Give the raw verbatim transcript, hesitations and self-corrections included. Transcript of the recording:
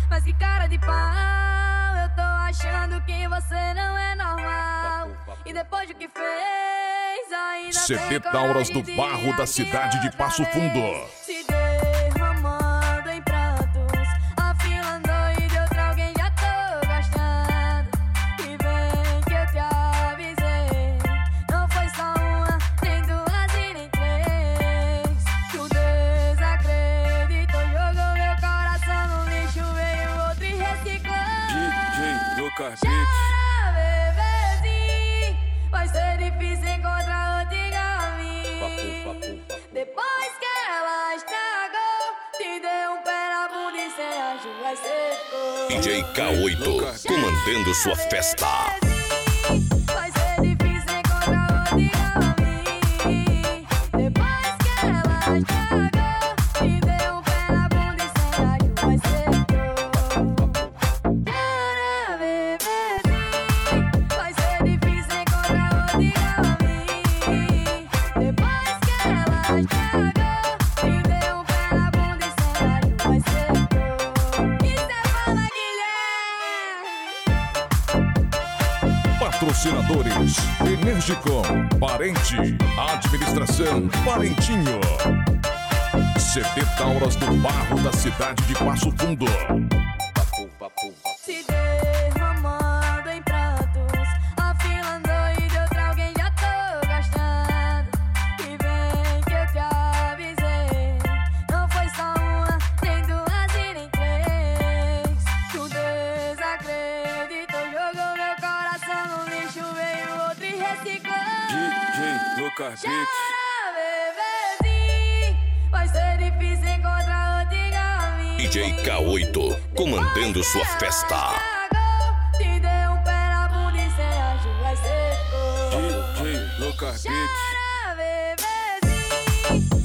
Mas que cara de pau, eu tô achando que você não é normal. E depois do que fez, ainda C D tem Tauras do coragem Barro da de cidade de outra Passo Fundo. vez. Se derramando em prantos, afilando e de outra alguém já tô gostando. E vem que eu te avisei, não foi só uma, nem duas e nem três. Tu desacreditou, jogou meu coração no lixo, veio outro e reciclou. D J Lucas Beat. Chora, bebezinho, vai ser difícil encontrar outro igual a mim. Depois que ela estragou, te deu um pé na bunda e cê acha vai ser D J K oito comandando sua festa. Vai ser difícil encontrar outro igual a mim. Depois que ela estragou, te deu um pé na bunda e cê acha vai ser Chora, bebezinho, vai ser difícil encontrar outro igual a mim. Depois que ela estragou, te deu um pé na bunda e cê acha vai ser E cê fala, Guilherme. Patrocinadores: Energicom, Parente, Administração Parentinho. C D Tauras do Barro da cidade de Passo Fundo. Se derramando em prantos, afilando e de outra alguém já tô gostando. E vem que eu te avisei, não foi só uma, nem duas e nem três. Tu desacreditou, jogou meu coração no lixo, veio outro e reciclou. D J Lucas Beat. Chora, bebezinho, vai ser difícil encontrar outro igual a mim. D J K oito comandando sua festa. Te deu um pé na bunda e cê acha vai ser D J Lucas Beat. Chora, bebezinho.